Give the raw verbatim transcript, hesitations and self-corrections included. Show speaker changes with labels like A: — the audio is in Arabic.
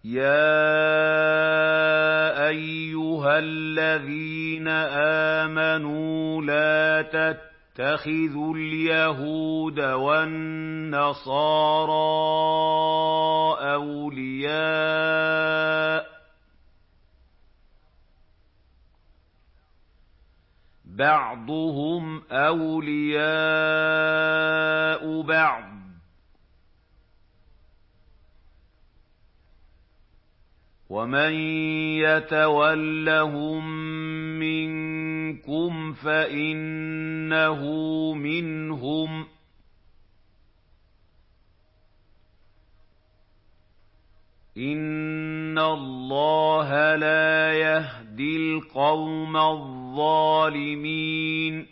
A: يَا أَيُّهَا الَّذِينَ آمَنُوا لَا تَتَّخِذُوا الْيَهُودَ وَالنَّصَارَىٰ أَوْلِيَاءَ ۘ بَعْضُهُمْ أَوْلِيَاءُ بَعْضٍ ۚ وَمَن يَتَوَلَّهُم مِّنكُمْ فَإِنَّهُ مِنْهُمْ ۗ إِنَّ اللَّهَ لَا يَهْدِي الْقَوْمَ الظَّالِمِينَ